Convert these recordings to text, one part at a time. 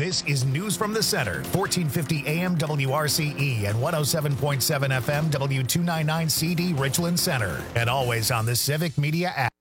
This is News from the Center, 1450 AM WRCE and 107.7 FM W299 CD Richland Center, and always on the Civic Media app.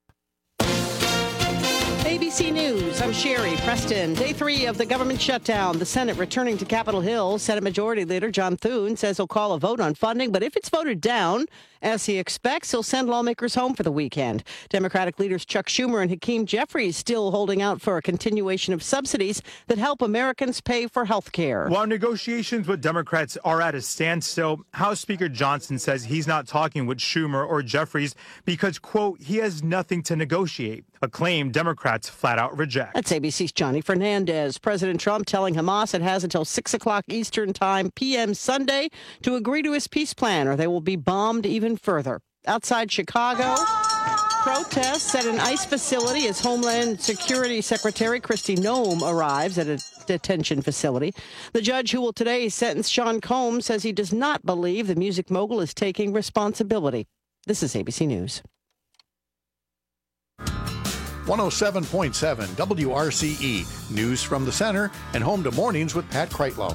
ABC News, I'm Sherry Preston. Day 3 of the government shutdown. The Senate returning to Capitol Hill. Senate Majority Leader John Thune says he'll call a vote on funding, but if it's voted down, as he expects, he'll send lawmakers home for the weekend. Democratic leaders Chuck Schumer and Hakeem Jeffries still holding out for a continuation of subsidies that help Americans pay for health care. While negotiations with Democrats are at a standstill, House Speaker Johnson says he's not talking with Schumer or Jeffries because, quote, he has nothing to negotiate, a claim Democrats flat out reject. That's ABC's Johnny Fernandez. President Trump telling Hamas it has until 6 o'clock Eastern Time p.m. Sunday to agree to his peace plan, or they will be bombed even further. Outside Chicago, protests at an ICE facility as Homeland Security Secretary Kristi Noem arrives at a detention facility. The judge who will today sentence Sean Combs says he does not believe the music mogul is taking responsibility. This is ABC News. 107.7 WRCE, News from the Center, and home to Mornings with Pat Kreitlow.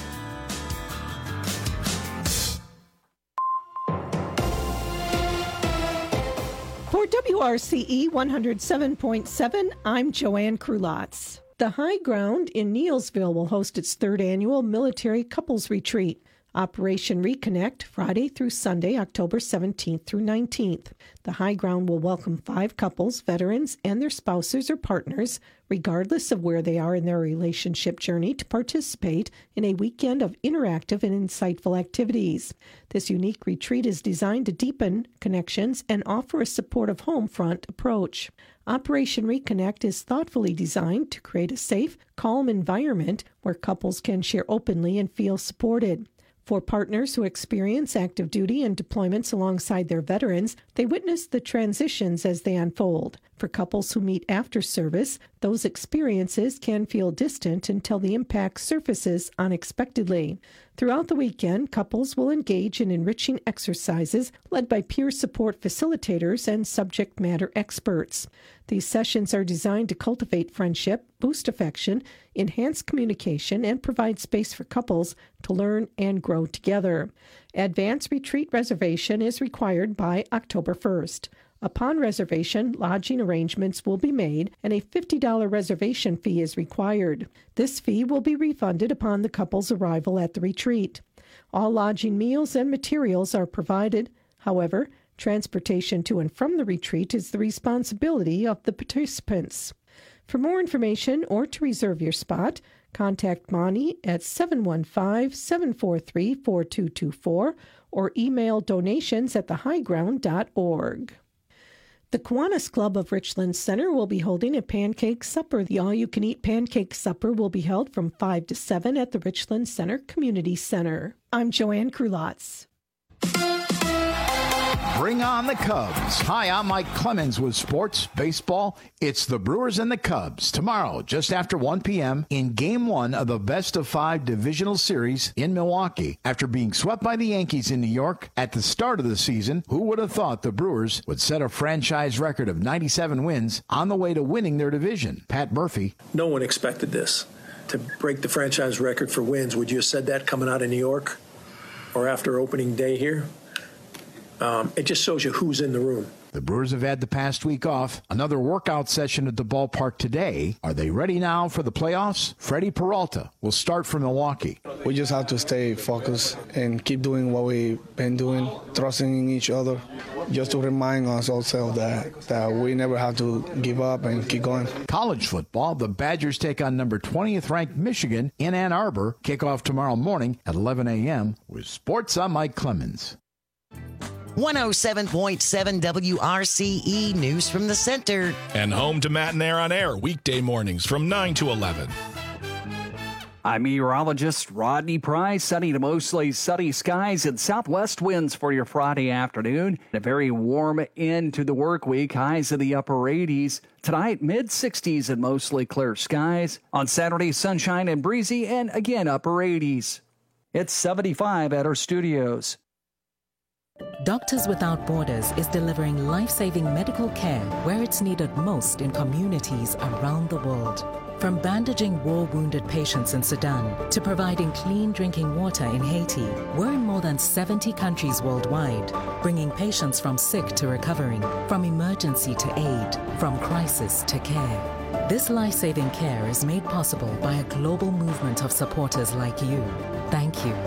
For WRCE 107.7, I'm Joanne Krulotz. The High Ground in Neelsville will host its third annual military couples retreat. Operation Reconnect, Friday through Sunday, October 17th through 19th. The High Ground will welcome 5 couples, veterans, and their spouses or partners, regardless of where they are in their relationship journey, to participate in a weekend of interactive and insightful activities. This unique retreat is designed to deepen connections and offer a supportive home front approach. Operation Reconnect is thoughtfully designed to create a safe, calm environment where couples can share openly and feel supported. For partners who experience active duty and deployments alongside their veterans, they witness the transitions as they unfold. For couples who meet after service, those experiences can feel distant until the impact surfaces unexpectedly. Throughout the weekend, couples will engage in enriching exercises led by peer support facilitators and subject matter experts. These sessions are designed to cultivate friendship, boost affection, enhance communication, and provide space for couples to learn and grow together. Advance retreat reservation is required by October 1st. Upon reservation, lodging arrangements will be made and a $50 reservation fee is required. This fee will be refunded upon the couple's arrival at the retreat. All lodging, meals, and materials are provided. However, transportation to and from the retreat is the responsibility of the participants. For more information or to reserve your spot, contact Monty at 715-743-4224 or email donations@thehighground.org. The Kiwanis Club of Richland Center will be holding a pancake supper. The all-you-can-eat pancake supper will be held from 5 to 7 at the Richland Center Community Center. I'm Joanne Krulotz. Bring on the Cubs. Hi, I'm Mike Clemens with Sports Baseball. It's the Brewers and the Cubs tomorrow, just after 1 p.m. in Game 1 of the Best-of-5 Divisional Series in Milwaukee. After being swept by the Yankees in New York at the start of the season, who would have thought the Brewers would set a franchise record of 97 wins on the way to winning their division? Pat Murphy. No one expected this, to break the franchise record for wins. Would you have said that coming out of New York or after opening day here? It just shows you who's in the room. The Brewers have had the past week off. Another workout session at the ballpark today. Are they ready now for the playoffs? Freddie Peralta will start from Milwaukee. We just have to stay focused and keep doing what we've been doing, trusting in each other, just to remind us also that we never have to give up and keep going. College football, the Badgers take on number 20th ranked Michigan in Ann Arbor. Kickoff tomorrow morning at 11 a.m. With Sports, I'm Mike Clemens. 107.7 WRCE News from the Center. And home to Matt and Air on Air, weekday mornings from 9 to 11. I'm meteorologist Rodney Price. Sunny to mostly sunny skies and southwest winds for your Friday afternoon. A very warm end to the work week. Highs in the upper 80s. Tonight, mid-60s and mostly clear skies. On Saturday, sunshine and breezy, and again, upper 80s. It's 75 at our studios. Doctors Without Borders is delivering life-saving medical care where it's needed most in communities around the world. From bandaging war-wounded patients in Sudan to providing clean drinking water in Haiti, we're in more than 70 countries worldwide, bringing patients from sick to recovering, from emergency to aid, from crisis to care. This life-saving care is made possible by a global movement of supporters like you. Thank you.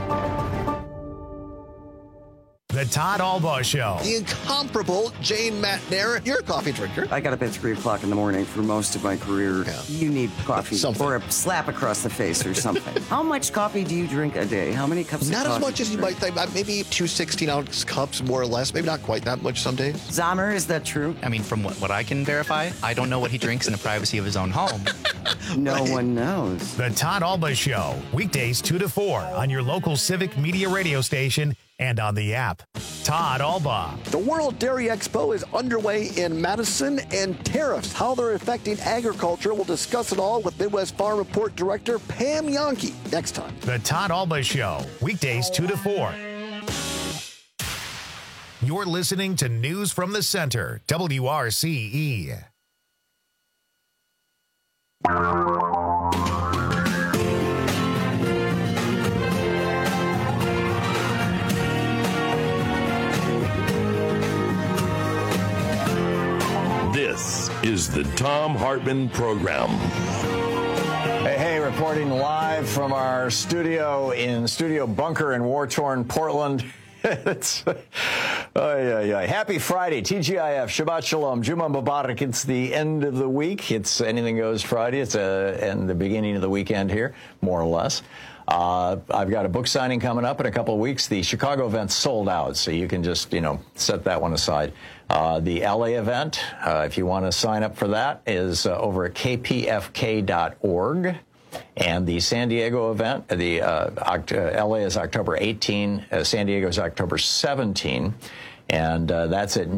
The Todd Albaugh Show. The incomparable Jane Matnair. You're a coffee drinker. I got up at 3 o'clock in the morning for most of my career. Yeah. You need coffee or a slap across the face or something. How much coffee do you drink a day? How many cups of coffee? Not as much as you might think. Maybe 2 16-ounce cups, more or less. Maybe not quite that much some days. Zahmer, is that true? I mean, from what I can verify, I don't know what he drinks in the privacy of his own home. No one knows. The Todd Albaugh Show. Weekdays 2 to 4 on your local Civic Media radio station and on the app. Todd Albaugh. The World Dairy Expo is underway in Madison, and tariffs, how they're affecting agriculture. We'll discuss it all with Midwest Farm Report Director Pam Yonke next time. The Todd Albaugh Show. Weekdays 2 to 4. You're listening to News from the Center, WRCE. This is the Thom Hartmann Program. Hey, reporting live from our studio bunker in war-torn Portland. Happy Friday, TGIF, Shabbat Shalom, Juma Mubarak. It's the end of the week. It's Anything Goes Friday. It's and the beginning of the weekend here, more or less. I've got a book signing coming up in a couple of weeks. The Chicago event's sold out, so you can just, set that one aside. The LA event, if you want to sign up for that, is over at kpfk.org. And the San Diego event, LA is October 18, San Diego is October 17, and that's at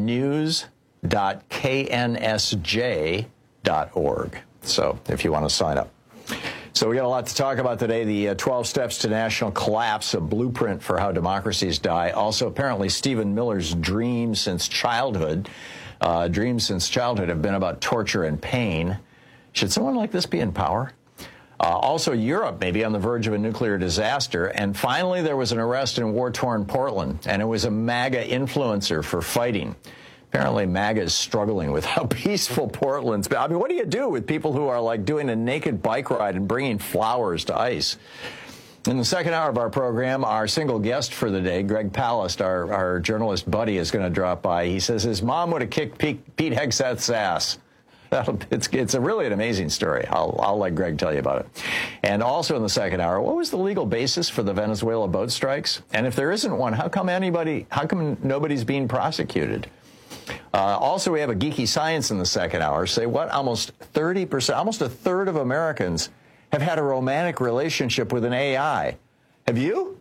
news.knsj.org. So if you want to sign up. So we got a lot to talk about today. The 12 Steps to National Collapse, a blueprint for how democracies die. Also, apparently, Stephen Miller's dreams since childhood have been about torture and pain. Should someone like this be in power? Also, Europe may be on the verge of a nuclear disaster. And finally, there was an arrest in war-torn Portland, and it was a MAGA influencer for fighting. Apparently, MAGA is struggling with how peaceful Portland's been. I mean, what do you do with people who are like doing a naked bike ride and bringing flowers to ICE? In the second hour of our program, our single guest for the day, Greg Palast, our journalist buddy, is going to drop by. He says his mom would have kicked Pete Hegseth's ass. It's really an amazing story. I'll let Greg tell you about it. And also in the second hour, what was the legal basis for the Venezuela boat strikes? And if there isn't one, how come nobody's being prosecuted? Also, we have a geeky science in the second hour. Say what? Almost 30%, almost a third of Americans have had a romantic relationship with an AI. Have you?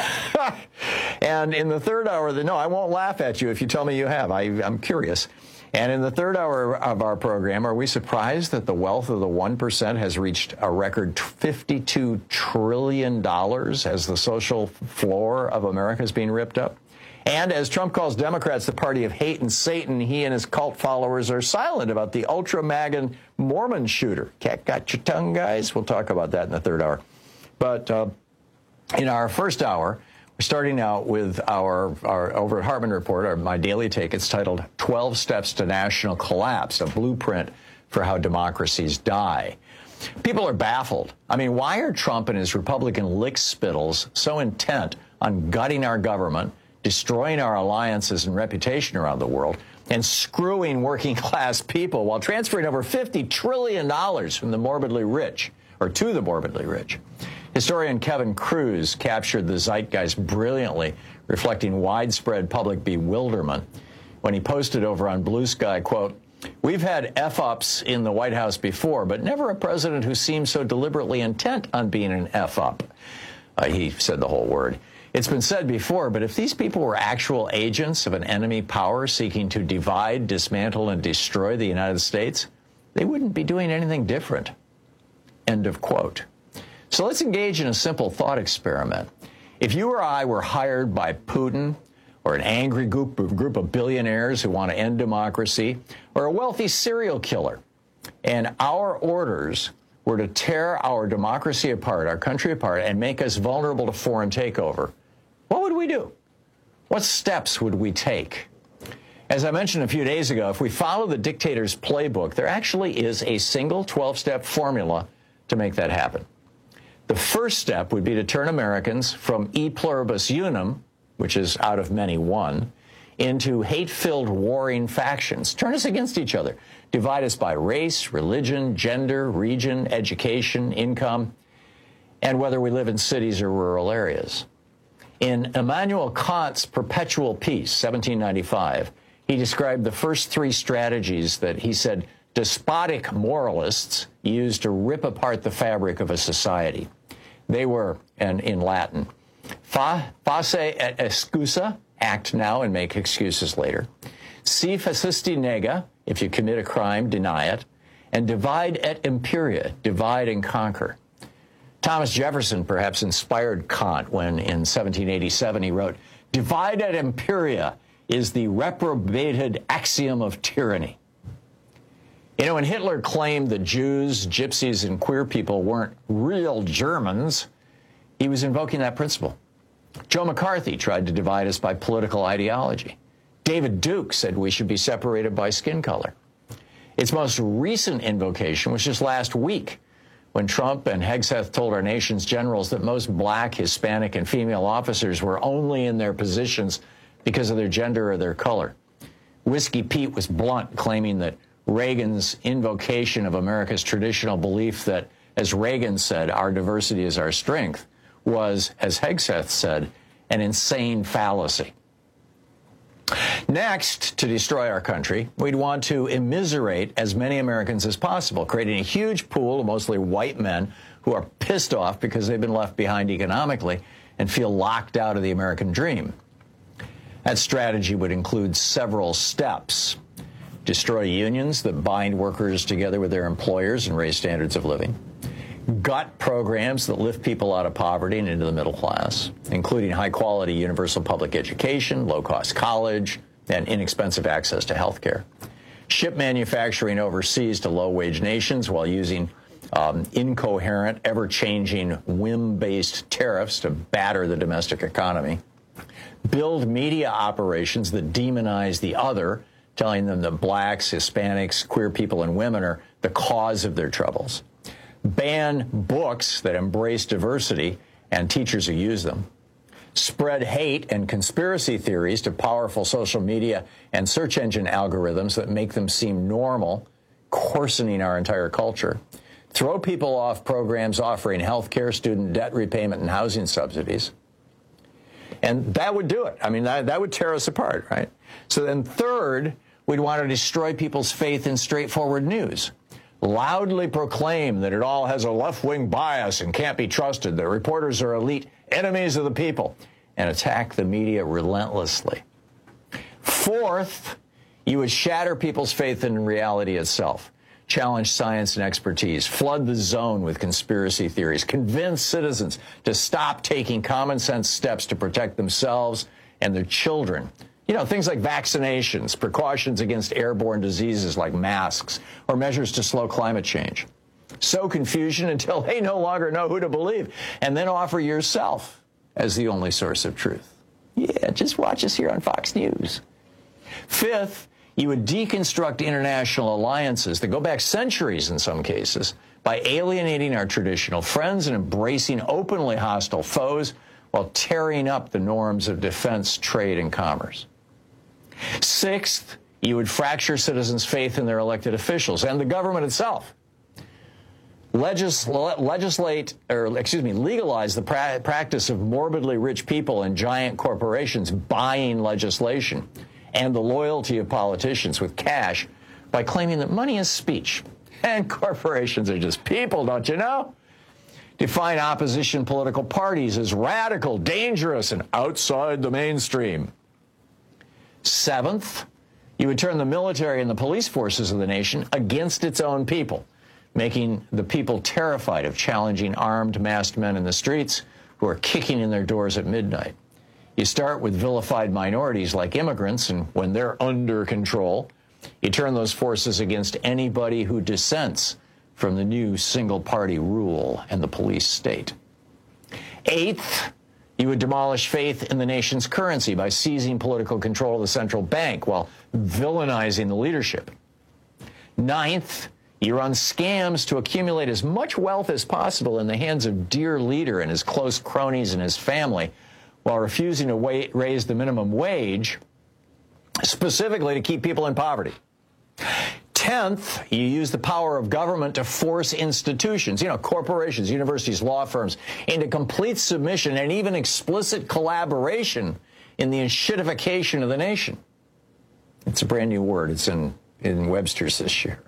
And in the third hour, no, I won't laugh at you if you tell me you have. I'm curious. And in the third hour of our program, are we surprised that the wealth of the 1% has reached a record $52 trillion as the social floor of America is being ripped up? And as Trump calls Democrats the party of hate and Satan, he and his cult followers are silent about the ultra-MAGA Mormon shooter. Cat got your tongue, guys? We'll talk about that in the third hour. But in our first hour, we're starting out with our over at Hartmann Report, my daily take. It's titled 12 Steps to National Collapse, a blueprint for how democracies die. People are baffled. I mean, why are Trump and his Republican lickspittles so intent on gutting our government, destroying our alliances and reputation around the world, and screwing working class people while transferring over $50 trillion from the morbidly rich, or to the morbidly rich? Historian Kevin Cruz captured the zeitgeist brilliantly, reflecting widespread public bewilderment when he posted over on Blue Sky, quote, "We've had F-ups in the White House before, but never a president who seemed so deliberately intent on being an F-up." He said the whole word. It's been said before, but if these people were actual agents of an enemy power seeking to divide, dismantle, and destroy the United States, they wouldn't be doing anything different. End of quote. So let's engage in a simple thought experiment. If you or I were hired by Putin, or an angry group of billionaires who want to end democracy, or a wealthy serial killer, and our orders were to tear our democracy apart, our country apart, and make us vulnerable to foreign takeover, what would we do? What steps would we take? As I mentioned a few days ago, if we follow the dictator's playbook, there actually is a single 12-step formula to make that happen. The first step would be to turn Americans from e pluribus unum, which is out of many one, into hate-filled warring factions. Turn us against each other. Divide us by race, religion, gender, region, education, income, and whether we live in cities or rural areas. In Immanuel Kant's Perpetual Peace, 1795, he described the first three strategies that he said despotic moralists used to rip apart the fabric of a society. They were, and in Latin, face et excusa, act now and make excuses later. Si facisti nega, if you commit a crime, deny it. And divide et imperia, divide and conquer. Thomas Jefferson perhaps inspired Kant when in 1787 he wrote, divide et imperia is the reprobated axiom of tyranny. You know, when Hitler claimed that Jews, gypsies, and queer people weren't real Germans, he was invoking that principle. Joe McCarthy tried to divide us by political ideology. David Duke said we should be separated by skin color. Its most recent invocation was just last week, when Trump and Hegseth told our nation's generals that most black, Hispanic, and female officers were only in their positions because of their gender or their color. Whiskey Pete was blunt, claiming that Reagan's invocation of America's traditional belief that, as Reagan said, our diversity is our strength, was, as Hegseth said, an insane fallacy. Next, to destroy our country, we'd want to immiserate as many Americans as possible, creating a huge pool of mostly white men who are pissed off because they've been left behind economically and feel locked out of the American dream. That strategy would include several steps. Destroy unions that bind workers together with their employers and raise standards of living. Gut programs that lift people out of poverty and into the middle class, including high-quality universal public education, low-cost college, and inexpensive access to health care. Ship manufacturing overseas to low-wage nations while using incoherent, ever-changing, whim-based tariffs to batter the domestic economy. Build media operations that demonize the other, telling them that blacks, Hispanics, queer people, and women are the cause of their troubles. Ban books that embrace diversity and teachers who use them. Spread hate and conspiracy theories to powerful social media and search engine algorithms that make them seem normal, coarsening our entire culture. Throw people off programs offering health care, student debt repayment, and housing subsidies. And that would do it. I mean, that would tear us apart, right? So then third, we'd want to destroy people's faith in straightforward news. Loudly proclaim that it all has a left-wing bias and can't be trusted, that reporters are elite enemies of the people, and attack the media relentlessly. Fourth, you would shatter people's faith in reality itself. Challenge science and expertise. Flood the zone with conspiracy theories. Convince citizens to stop taking common sense steps to protect themselves and their children. You know, things like vaccinations, precautions against airborne diseases like masks, or measures to slow climate change. Sow confusion until they no longer know who to believe, and then offer yourself as the only source of truth. Yeah, just watch us here on Fox News. Fifth, you would deconstruct international alliances that go back centuries in some cases by alienating our traditional friends and embracing openly hostile foes while tearing up the norms of defense, trade, and commerce. Sixth, you would fracture citizens' faith in their elected officials and the government itself. Legalize the practice of morbidly rich people and giant corporations buying legislation and the loyalty of politicians with cash by claiming that money is speech and corporations are just people, don't you know? Define opposition political parties as radical, dangerous, and outside the mainstream. Seventh, you would turn the military and the police forces of the nation against its own people, making the people terrified of challenging armed, masked men in the streets who are kicking in their doors at midnight. You start with vilified minorities like immigrants, and when they're under control, you turn those forces against anybody who dissents from the new single-party rule and the police state. 8th, you would demolish faith in the nation's currency by seizing political control of the central bank while villainizing the leadership. 9th, you run scams to accumulate as much wealth as possible in the hands of dear leader and his close cronies and his family while refusing to raise the minimum wage, specifically to keep people in poverty. 10th, you use the power of government to force institutions, corporations, universities, law firms, into complete submission and even explicit collaboration in the shittification of the nation. It's a brand new word. It's in Webster's this year.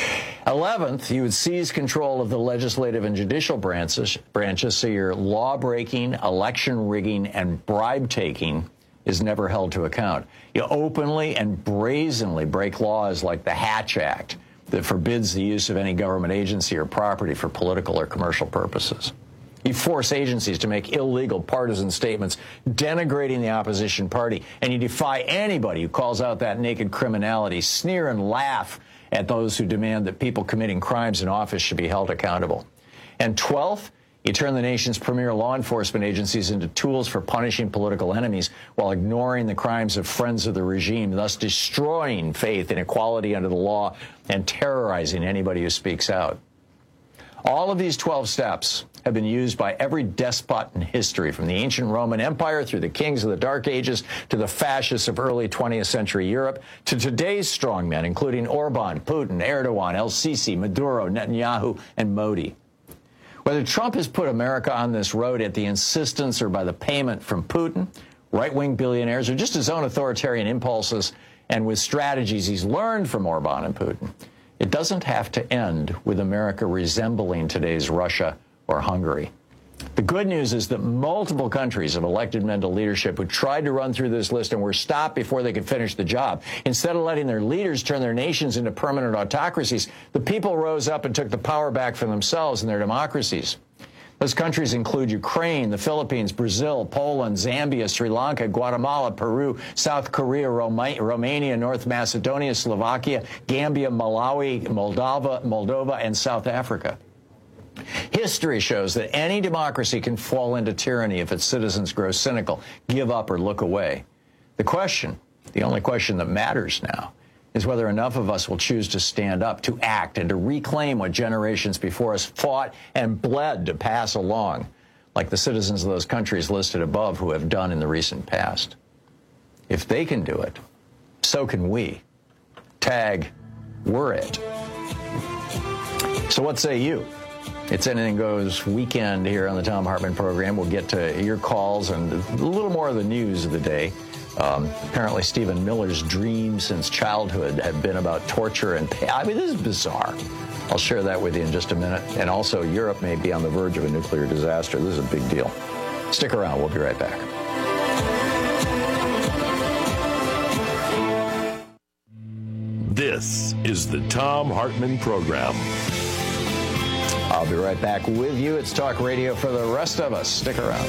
11th, you would seize control of the legislative and judicial branches so your law-breaking, election rigging, and bribe-taking is never held to account. You openly and brazenly break laws like the Hatch Act that forbids the use of any government agency or property for political or commercial purposes. You force agencies to make illegal partisan statements denigrating the opposition party, and you defy anybody who calls out that naked criminality, sneer and laugh at those who demand that people committing crimes in office should be held accountable. And 12th, you turn the nation's premier law enforcement agencies into tools for punishing political enemies while ignoring the crimes of friends of the regime, thus destroying faith in equality under the law and terrorizing anybody who speaks out. All of these 12 steps have been used by every despot in history, from the ancient Roman Empire through the kings of the Dark Ages to the fascists of early 20th century Europe to today's strongmen, including Orban, Putin, Erdogan, El-Sisi, Maduro, Netanyahu, and Modi. Whether Trump has put America on this road at the insistence or by the payment from Putin, right-wing billionaires, or just his own authoritarian impulses and with strategies he's learned from Orban and Putin, it doesn't have to end with America resembling today's Russia or Hungary. The good news is that multiple countries have elected men to leadership who tried to run through this list and were stopped before they could finish the job. Instead of letting their leaders turn their nations into permanent autocracies, the people rose up and took the power back for themselves and their democracies. Those countries include Ukraine, the Philippines, Brazil, Poland, Zambia, Sri Lanka, Guatemala, Peru, South Korea, Romania, North Macedonia, Slovakia, Gambia, Malawi, Moldova, and South Africa. History shows that any democracy can fall into tyranny if its citizens grow cynical, give up, or look away. The only question that matters now, is whether enough of us will choose to stand up, to act, and to reclaim what generations before us fought and bled to pass along, like the citizens of those countries listed above who have done in the recent past. If they can do it, so can we. Tag, we're it. So what say you? It's Anything Goes weekend here on the Thom Hartmann program. We'll get to your calls and a little more of the news of the day. Apparently Stephen Miller's dreams since childhood have been about torture and pain. I mean, this is bizarre. I'll share that with you in just a minute. And also, Europe may be on the verge of a nuclear disaster. This is a big deal. Stick around. We'll be right back. This is the Thom Hartmann program. I'll be right back with you. It's Talk Radio for the rest of us. Stick around.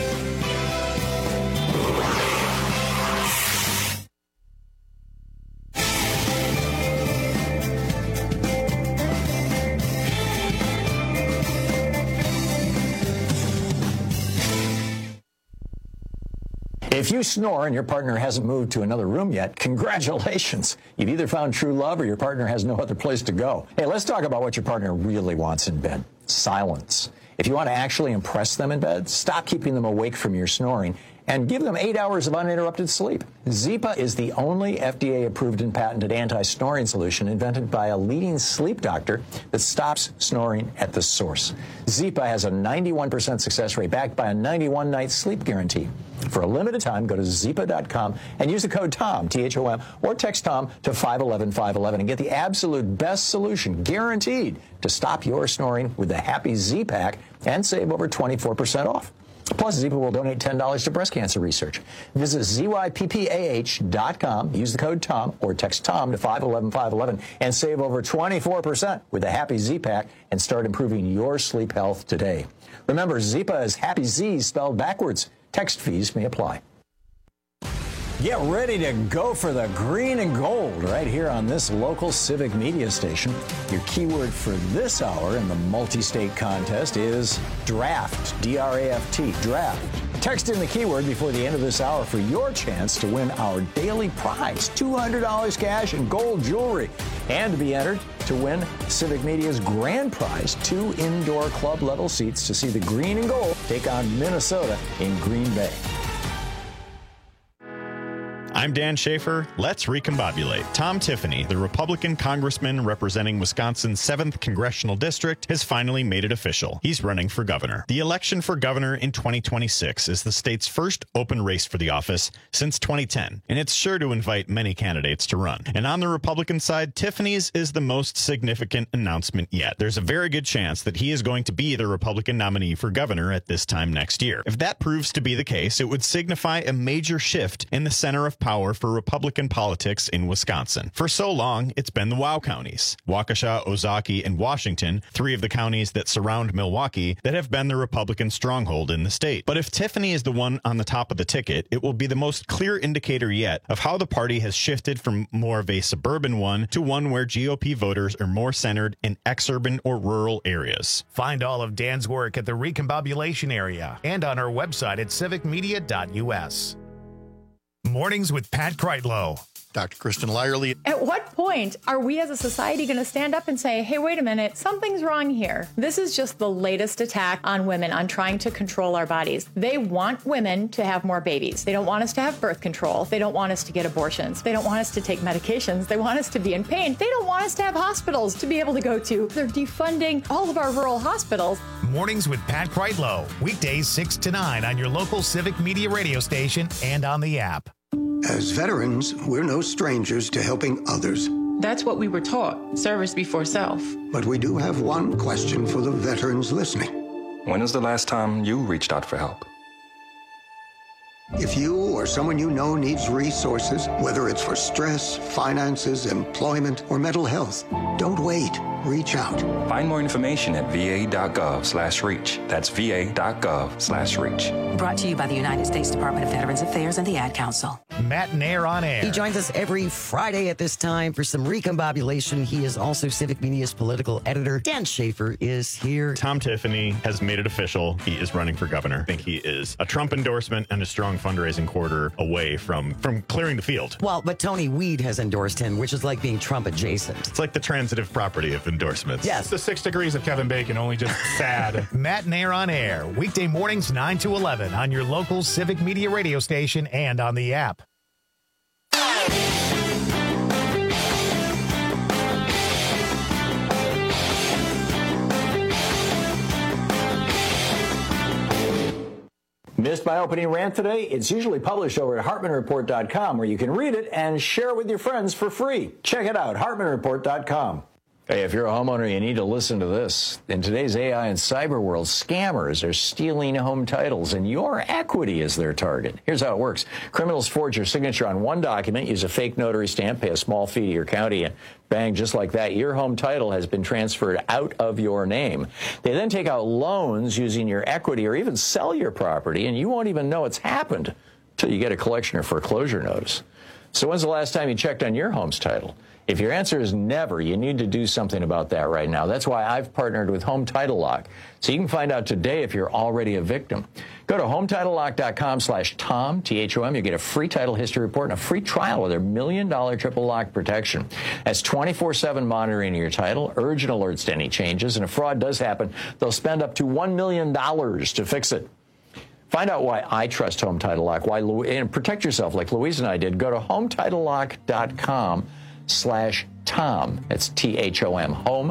If you snore and your partner hasn't moved to another room yet, congratulations. You've either found true love or your partner has no other place to go. Hey, let's talk about what your partner really wants in bed. Silence. If you want to actually impress them in bed, stop keeping them awake from your snoring and give them 8 hours of uninterrupted sleep. Zipa is the only FDA-approved and patented anti-snoring solution invented by a leading sleep doctor that stops snoring at the source. Zipa has a 91% success rate backed by a 91-night sleep guarantee. For a limited time, go to Zipa.com and use the code TOM, T-H-O-M, or text TOM to 511-511 and get the absolute best solution, guaranteed, to stop your snoring with the Happy Z-Pack and save over 24% off. Plus, Zipa will donate $10 to breast cancer research. Visit ZYPPAH.com, use the code TOM, or text TOM to 511-511 and save over 24% with the Happy Z-Pack and start improving your sleep health today. Remember, Zipa is Happy Z spelled backwards. Text fees may apply. Get ready to go for the green and gold right here on this local civic media station. Your keyword for this hour in the multi-state contest is draft, D-R-A-F-T, draft. Text in the keyword before the end of this hour for your chance to win our daily prize, $200 cash and gold jewelry, and to be entered to win Civic Media's grand prize, 2 indoor club level seats to see the green and gold take on Minnesota in Green Bay. I'm Dan Schaefer. Let's recombobulate. Tom Tiffany, the Republican congressman representing Wisconsin's 7th congressional district, has finally made it official. He's running for governor. The election for governor in 2026 is the state's first open race for the office since 2010, and it's sure to invite many candidates to run. And on the Republican side, Tiffany's is the most significant announcement yet. There's a very good chance that he is going to be the Republican nominee for governor at this time next year. If that proves to be the case, it would signify a major shift in the center of power for Republican politics in Wisconsin. For so long, it's been the WOW counties, Waukesha, Ozaukee, and Washington, 3 of the counties that surround Milwaukee, that have been the Republican stronghold in the state. But if Tiffany is the one on the top of the ticket, it will be the most clear indicator yet of how the party has shifted from more of a suburban one to one where GOP voters are more centered in exurban or rural areas. Find all of Dan's work at the Recombobulation area and on our website at civicmedia.us. Mornings with Pat Kreitlow. Dr. Kristen Lyerly. At what point are we as a society going to stand up and say, hey, wait a minute, something's wrong here? This is just the latest attack on women, on trying to control our bodies. They want women to have more babies. They don't want us to have birth control. They don't want us to get abortions. They don't want us to take medications. They want us to be in pain. They don't want us to have hospitals to be able to go to. They're defunding all of our rural hospitals. Mornings with Pat Kreitlow. Weekdays 6 to 9 on your local Civic Media radio station and on the app. As veterans, we're no strangers to helping others. That's what we were taught, service before self. But we do have one question for the veterans listening. When was the last time you reached out for help? If you or someone you know needs resources, whether it's for stress, finances, employment, or mental health, don't wait. Reach out. Find more information at va.gov/reach. That's va.gov/reach. Brought to you by the United States Department of Veterans Affairs and the Ad Council. Matt Nair on air. He joins us every Friday at this time for some recombobulation. He is also Civic Media's political editor. Dan Schaefer is here. Tom Tiffany has made it official. He is running for governor. I think he is a Trump endorsement and a strong fundraising quarter away from clearing the field. Well, but Tony Weed has endorsed him, which is like being Trump adjacent. It's like the transitive property of endorsements. Yes. It's the 6 degrees of Kevin Bacon, only just sad. Matt Nair on air. Weekday mornings 9 to 11 on your local Civic Media radio station and on the app. Missed my opening rant today? It's usually published over at HartmanReport.com, where you can read it and share it with your friends for free. Check it out, HartmanReport.com. Hey, if you're a homeowner, you need to listen to this. In today's AI and cyber world, scammers are stealing home titles, and your equity is their target. Here's how it works. Criminals forge your signature on one document, use a fake notary stamp, pay a small fee to your county, and bang, just like that, your home title has been transferred out of your name. They then take out loans using your equity or even sell your property, and you won't even know it's happened until you get a collection or foreclosure notice. So when's the last time you checked on your home's title? If your answer is never, you need to do something about that right now. That's why I've partnered with Home Title Lock, so you can find out today if you're already a victim. Go to HometitleLock.com/Tom, T-H-O-M. You get a free title history report and a free trial with their $1 million triple lock protection. That's 24/7 monitoring of your title, urgent alerts to any changes, and if fraud does happen, they'll spend up to $1 million to fix it. Find out why I trust Home Title Lock, and protect yourself like Louise and I did. Go to HometitleLock.com/Tom. That's T-H-O-M.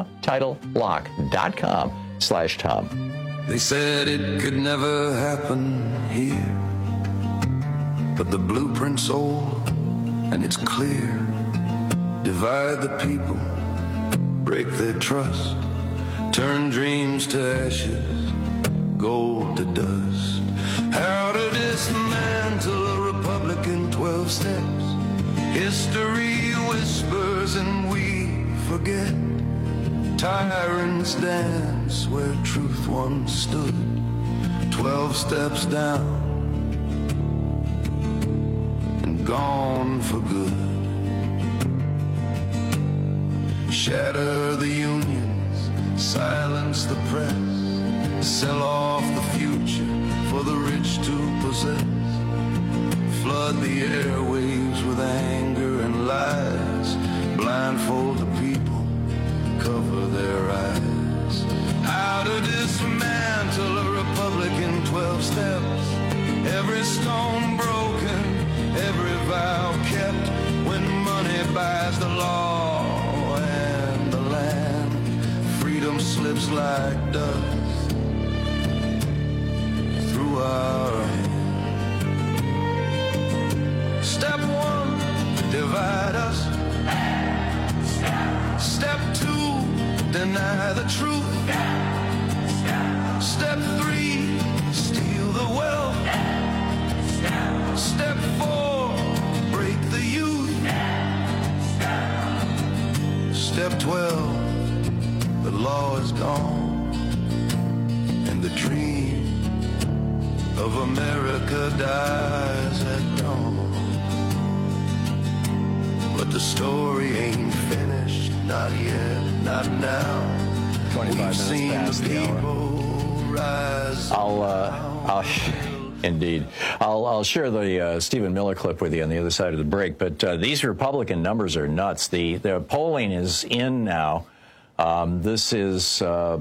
HometitleLock.com/Tom. They said it could never happen here, but the blueprint's old and it's clear. Divide the people, break their trust, turn dreams to ashes, gold to dust. How to dismantle a republic in 12 steps. History whispers and we forget. Tyrants dance where truth once stood. 12 steps down and gone for good. Shatter the unions, silence the press, sell off the future for the rich to possess. Flood the airwaves with anger and lies, blindfold the people, cover their eyes. How to dismantle a republic in 12 steps, every stone broken, every vow kept, when money buys the law and the land, freedom slips like dust through our hands. Step one, divide us. Step two, deny the truth. Step three, steal the wealth. Step four, break the youth. Step 12, the law is gone, and the dream of America dies at dawn. But the story ain't finished, not yet, not now. 25 minutes past the hour. Indeed. I'll share the Stephen Miller clip with you on the other side of the break, but these Republican numbers are nuts. The polling is in now. This is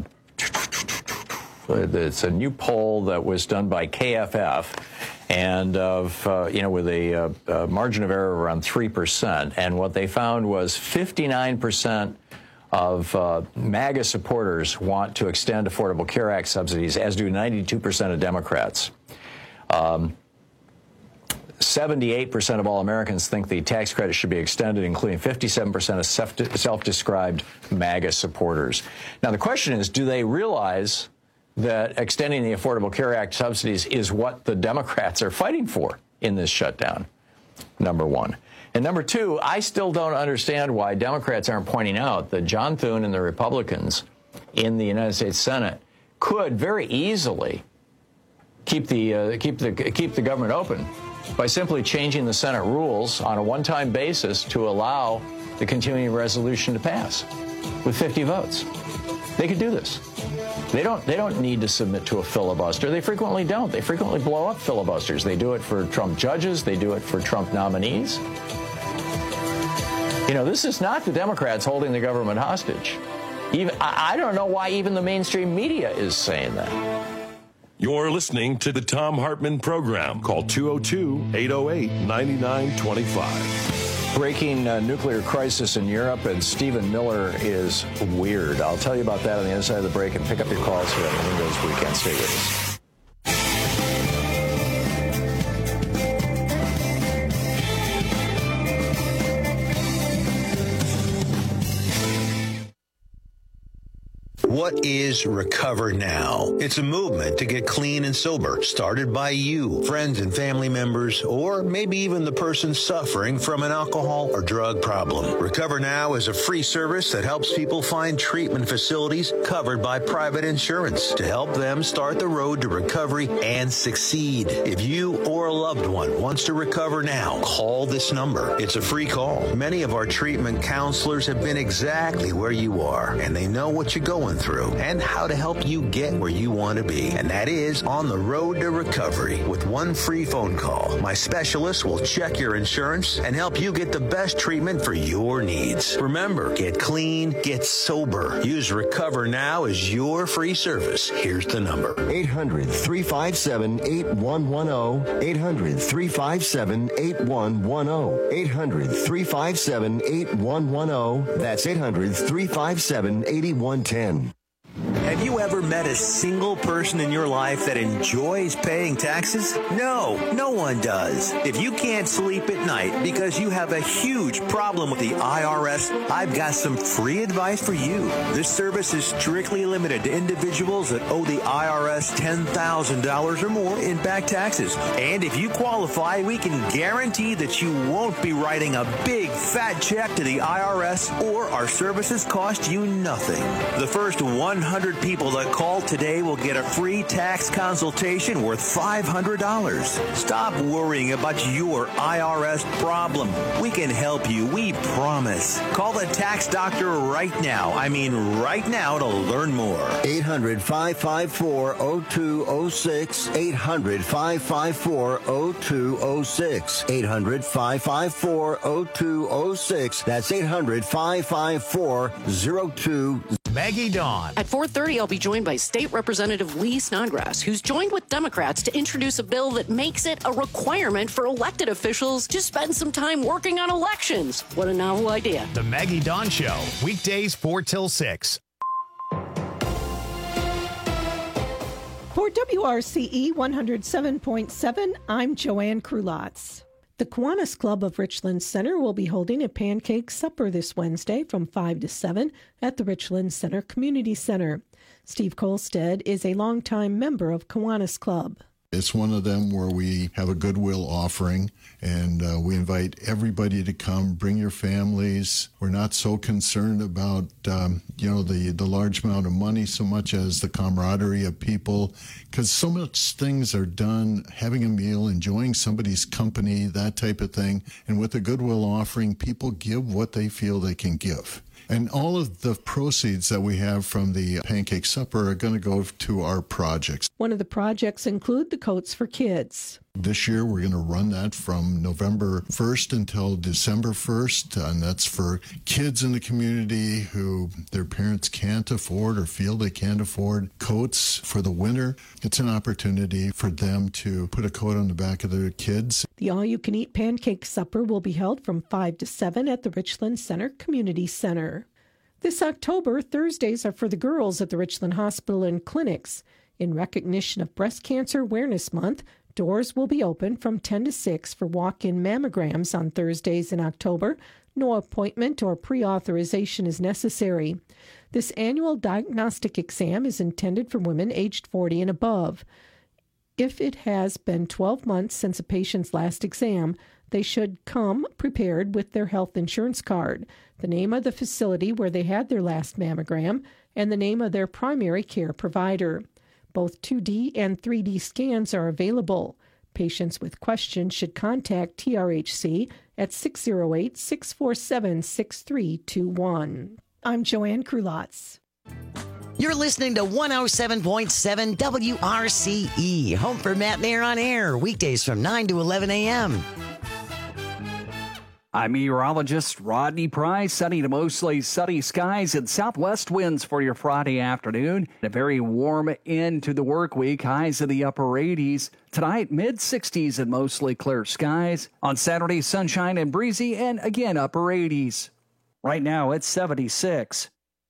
it's a new poll that was done by KFF, and with a margin of error around 3%. And what they found was 59% of MAGA supporters want to extend Affordable Care Act subsidies, as do 92% of Democrats. 78% of all Americans think the tax credit should be extended, including 57% of self-described MAGA supporters. Now, the question is, do they realize that extending the Affordable Care Act subsidies is what the Democrats are fighting for in this shutdown? Number one. And number two, I still don't understand why Democrats aren't pointing out that John Thune and the Republicans in the United States Senate could very easily keep the government open by simply changing the Senate rules on a one-time basis to allow the continuing resolution to pass with 50 votes. They could do this. They don't need to submit to a filibuster. They frequently don't. They frequently blow up filibusters. They do it for Trump judges. They do it for Trump nominees. You know, this is not the Democrats holding the government hostage. I don't know why even the mainstream media is saying that. You're listening to the Thom Hartmann Program. Call 202-808-9925. Breaking nuclear crisis in Europe, and Stephen Miller is weird. I'll tell you about that on the other side of the break, and pick up your calls here on Windows Weekend. Stay with us. What is Recover Now? It's a movement to get clean and sober, started by you, friends and family members, or maybe even the person suffering from an alcohol or drug problem. Recover Now is a free service that helps people find treatment facilities covered by private insurance to help them start the road to recovery and succeed. If you or a loved one wants to recover now, call this number. It's a free call. Many of our treatment counselors have been exactly where you are, and they know what you're going through and how to help you get where you want to be. And that is on the road to recovery. With one free phone call, my specialist will check your insurance and help you get the best treatment for your needs. Remember, get clean, get sober. Use Recover Now as your free service. Here's the number. 800-357-8110. 800-357-8110. 800-357-8110. That's 800-357-8110. Have you ever met a single person in your life that enjoys paying taxes? No, no one does. If you can't sleep at night because you have a huge problem with the IRS, I've got some free advice for you. This service is strictly limited to individuals that owe the IRS $10,000 or more in back taxes. And if you qualify, we can guarantee that you won't be writing a big fat check to the IRS, or our services cost you nothing. The first 100 people that call today will get a free tax consultation worth $500. Stop worrying about your IRS problem. We can help you, we promise. Call the tax doctor right now. I mean right now to learn more. 800-554-0206. 800-554-0206. 800-554-0206. That's 800-554-0206. Maggie Dawn. At 4:30, I'll be joined by State Representative Lee Snodgrass, who's joined with Democrats to introduce a bill that makes it a requirement for elected officials to spend some time working on elections. What a novel idea. The Maggie Dawn Show, weekdays 4 till 6. For WRCE 107.7, I'm Joanne Krulotz. The Kiwanis Club of Richland Center will be holding a pancake supper this Wednesday from 5 to 7 at the Richland Center Community Center. Steve Kolstad is a longtime member of Kiwanis Club. It's one of them where we have a goodwill offering, and we invite everybody to come. Bring your families. We're not so concerned about, the large amount of money so much as the camaraderie of people, because so much things are done, having a meal, enjoying somebody's company, that type of thing. And with the goodwill offering, people give what they feel they can give. And all of the proceeds that we have from the pancake supper are going to go to our projects. One of the projects include the Coats for Kids. This year, we're going to run that from November 1st until December 1st, and that's for kids in the community who their parents can't afford or feel they can't afford coats for the winter. It's an opportunity for them to put a coat on the back of their kids. The all-you-can-eat pancake supper will be held from 5 to 7 at the Richland Center Community Center. This October, Thursdays are for the girls at the Richland Hospital and Clinics. In recognition of Breast Cancer Awareness Month, doors will be open from 10 to 6 for walk-in mammograms on Thursdays in October. No appointment or pre-authorization is necessary. This annual diagnostic exam is intended for women aged 40 and above. If it has been 12 months since a patient's last exam, they should come prepared with their health insurance card, the name of the facility where they had their last mammogram, and the name of their primary care provider. Both 2D and 3D scans are available. Patients with questions should contact TRHC at 608-647-6321. I'm Joanne Krulotz. You're listening to 107.7 WRCE, home for Matt Mayer on air, weekdays from 9 to 11 a.m. I'm meteorologist Rodney Price. Sunny to mostly sunny skies and southwest winds for your Friday afternoon. A very warm end to the work week. Highs in the upper 80s. Tonight, mid-60s and mostly clear skies. On Saturday, sunshine and breezy and again upper 80s. Right now, it's 76.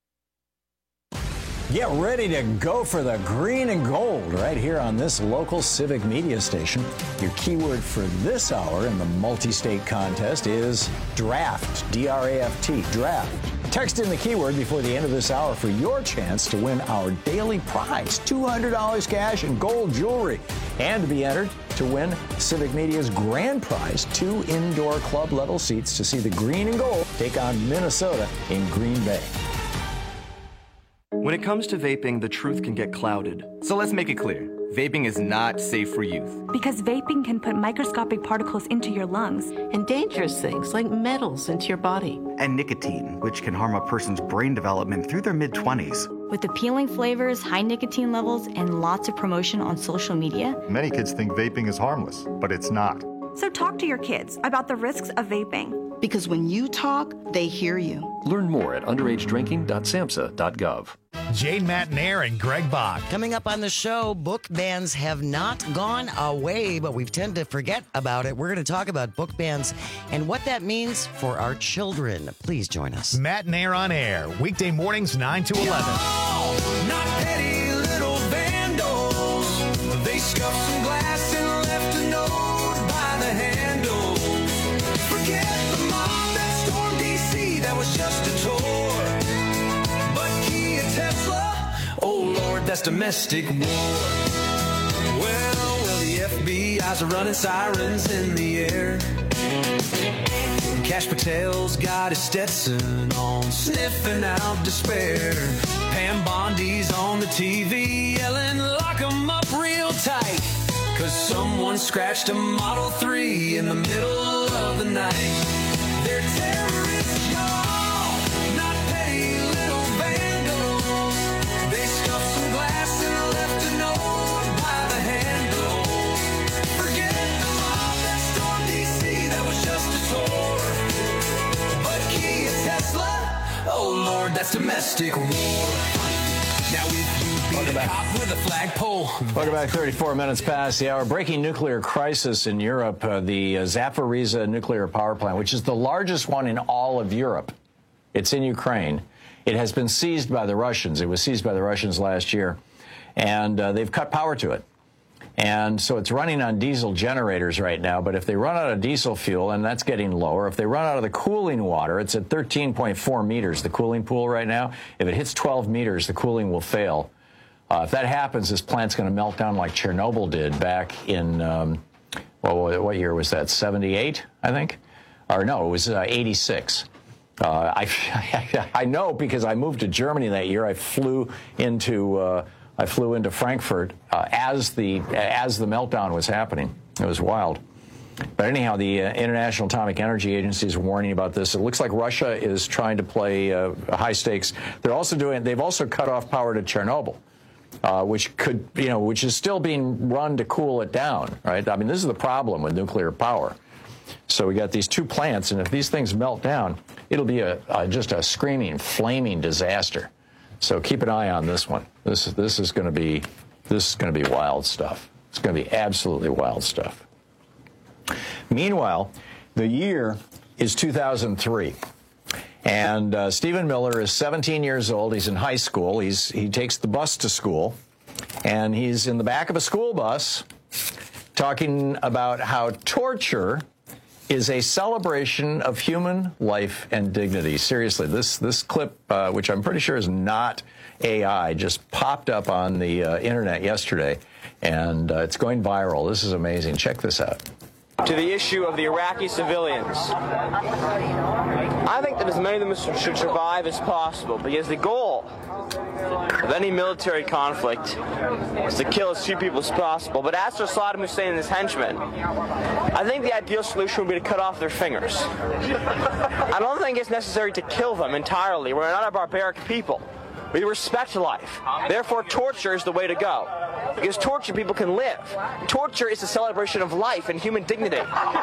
Get ready to go for the green and gold right here on this local civic media station. Your keyword for this hour in the multi-state contest is draft, D-R-A-F-T, draft. Text in the keyword before the end of this hour for your chance to win our daily prize, $200 cash and gold jewelry, and to be entered to win Civic Media's grand prize, 2 indoor club level seats to see the green and gold take on Minnesota in Green Bay. When it comes to vaping, the truth can get clouded. So let's make it clear. Vaping is not safe for youth. Because vaping can put microscopic particles into your lungs. And dangerous things like metals into your body. And nicotine, which can harm a person's brain development through their mid-20s. With appealing flavors, high nicotine levels, and lots of promotion on social media. Many kids think vaping is harmless, but it's not. So talk to your kids about the risks of vaping. Because when you talk, they hear you. Learn more at underagedrinking.samhsa.gov. Jane Matnair and Greg Bach. Coming up on the show, book bans have not gone away, but we tend to forget about it. We're going to talk about book bans and what that means for our children. Please join us. Matnair on air, weekday mornings 9 to 11. Not petty little vandals. They scuffed some glass and left a note by the handle. Forget the mob that stormed D.C., that was just a tour. But Kia, Tesla, oh Lord, that's domestic war. Well, the FBI's are running sirens in the air. Cash Patel's got his Stetson on, sniffing out despair. Pam Bondi's on the TV yelling, lock 'em up real tight, 'cause someone scratched a Model 3 in the middle of the night. They're terrorists, y'all, not petty little vandals. They stuffed some glass and left a note by the handle. Forget the mob that stormed D.C., that was just a tour. But Kia, Tesla, oh Lord, that's domestic war. Now if you beat a cop with a flagpole. Welcome back. 34 minutes past the hour. Breaking nuclear crisis in Europe. The Zaporizhzhia nuclear power plant, which is the largest one in all of Europe. It's in Ukraine. It has been seized by the Russians. It was seized by the Russians last year. And they've cut power to it. And so it's running on diesel generators right now. But if they run out of diesel fuel, and that's getting lower, if they run out of the cooling water, it's at 13.4 meters, the cooling pool right now. If it hits 12 meters, the cooling will fail. If that happens, this plant's going to melt down like Chernobyl did back in, well, what year was that? 78, I think? Or no, it was 86. I know because I moved to Germany that year. I flew into Frankfurt as the meltdown was happening. It was wild. But anyhow, the International Atomic Energy Agency is warning about this. It looks like Russia is trying to play high stakes. They've also cut off power to Chernobyl, which is still being run to cool it down, right? I mean, this is the problem with nuclear power. So we got these two plants, and if these things melt down, it'll be just a screaming, flaming disaster. So keep an eye on this one. This is going to be wild stuff. It's going to be absolutely wild stuff. Meanwhile, the year is 2003. And Stephen Miller is 17 years old. He's in high school. He takes the bus to school. And he's in the back of a school bus talking about how torture is a celebration of human life and dignity. Seriously, this clip, which I'm pretty sure is not AI, just popped up on the internet yesterday. And it's going viral. This is amazing. Check this out. To the issue of the Iraqi civilians, I think that as many of them should survive as possible, because the goal of any military conflict is to kill as few people as possible. But as for Saddam Hussein and his henchmen, I think the ideal solution would be to cut off their fingers. I don't think it's necessary to kill them entirely. We're not a barbaric people. We respect life. Therefore, torture is the way to go. Because torture people can live. Torture is a celebration of life and human dignity.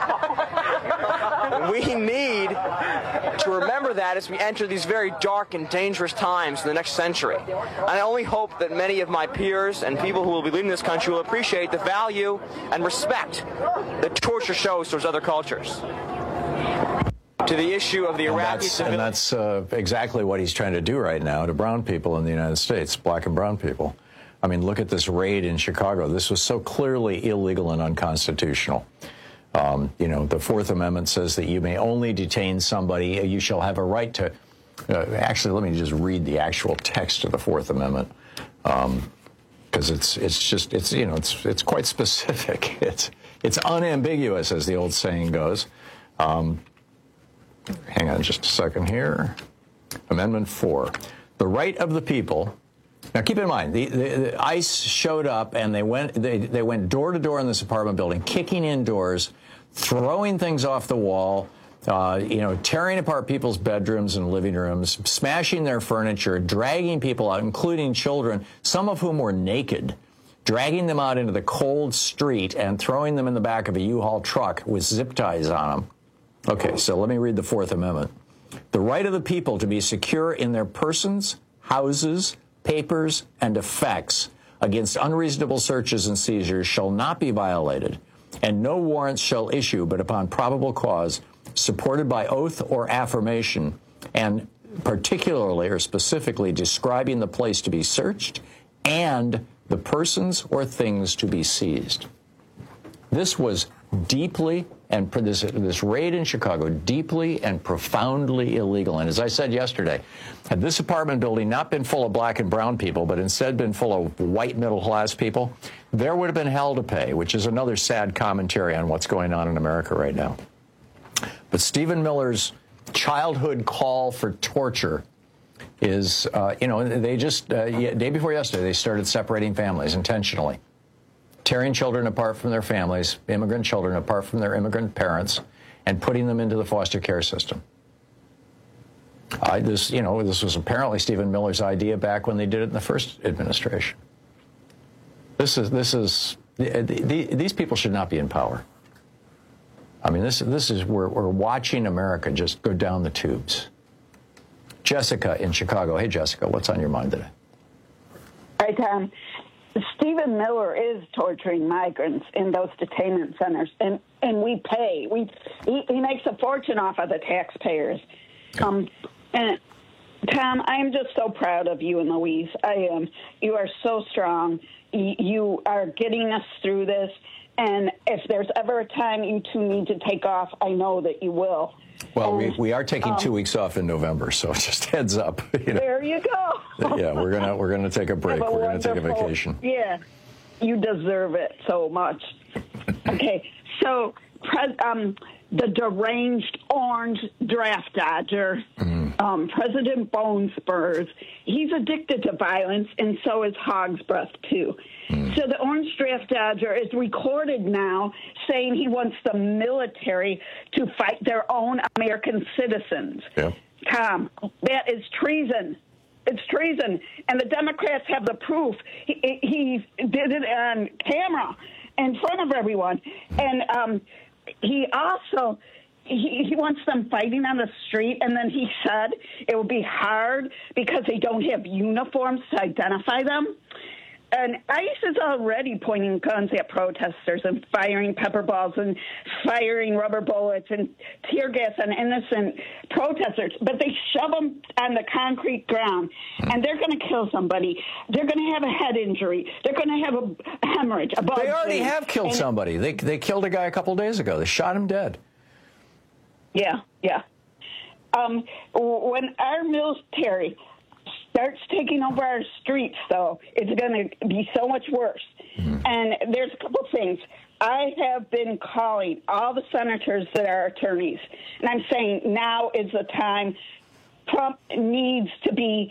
We need to remember that as we enter these very dark and dangerous times in the next century. And I only hope that many of my peers and people who will be leading this country will appreciate the value and respect that torture shows towards other cultures. To the issue of the Iraqi civilians. And that's exactly what he's trying to do right now to brown people in the United States, black and brown people. I mean, look at this raid in Chicago. This was so clearly illegal and unconstitutional. The Fourth Amendment says that you may only detain somebody. You shall have a right to. Actually, let me just read the actual text of the Fourth Amendment, because it's quite specific. It's unambiguous, as the old saying goes. Hang on just a second here. Amendment 4. The right of the people. Now, keep in mind, the ICE showed up and they went door to door in this apartment building, kicking in doors, throwing things off the wall, tearing apart people's bedrooms and living rooms, smashing their furniture, dragging people out, including children, some of whom were naked, dragging them out into the cold street and throwing them in the back of a U-Haul truck with zip ties on them. Okay, so let me read the Fourth Amendment. The right of the people to be secure in their persons, houses, papers, and effects against unreasonable searches and seizures shall not be violated, and no warrants shall issue but upon probable cause, supported by oath or affirmation, and particularly or specifically describing the place to be searched and the persons or things to be seized. This was deeply, and this raid in Chicago, deeply and profoundly illegal. And as I said yesterday, had this apartment building not been full of black and brown people, but instead been full of white middle-class people, there would have been hell to pay, which is another sad commentary on what's going on in America right now. But Stephen Miller's childhood call for torture is, they just, day before yesterday, they started separating families intentionally, tearing children apart from their families, immigrant children apart from their immigrant parents, and putting them into the foster care system. This was apparently Stephen Miller's idea back when they did it in the first administration. These people should not be in power. I mean, this is we're watching America just go down the tubes. Jessica in Chicago. Hey, Jessica, what's on your mind today? Hi, Tom. Stephen Miller is torturing migrants in those detainment centers, and we pay. He makes a fortune off of the taxpayers. And Tom, I'm just so proud of you and Louise. I am. You are so strong. You are getting us through this. And if there's ever a time you two need to take off, I know that you will. Well, we are taking 2 weeks off in November, so just heads up. There you go. Yeah, we're gonna take a break. We're gonna take a vacation. Yeah, you deserve it so much. Okay, so the deranged orange draft dodger, President Bone Spurs, he's addicted to violence, and so is Hog's Breath, too. So the orange draft dodger is recorded now saying he wants the military to fight their own American citizens. Yeah. Tom, that is treason. It's treason. And the Democrats have the proof. He did it on camera in front of everyone. And he also... He wants them fighting on the street, and then he said it will be hard because they don't have uniforms to identify them. And ICE is already pointing guns at protesters and firing pepper balls and firing rubber bullets and tear gas on innocent protesters. But they shove them on the concrete ground, and they're going to kill somebody. They're going to have a head injury. They're going to have a hemorrhage. They already have killed somebody. They killed a guy a couple days ago. They shot him dead. Yeah. When our military starts taking over our streets, though, it's going to be so much worse. And there's a couple things. I have been calling all the senators that are attorneys, and I'm saying now is the time. Trump needs to be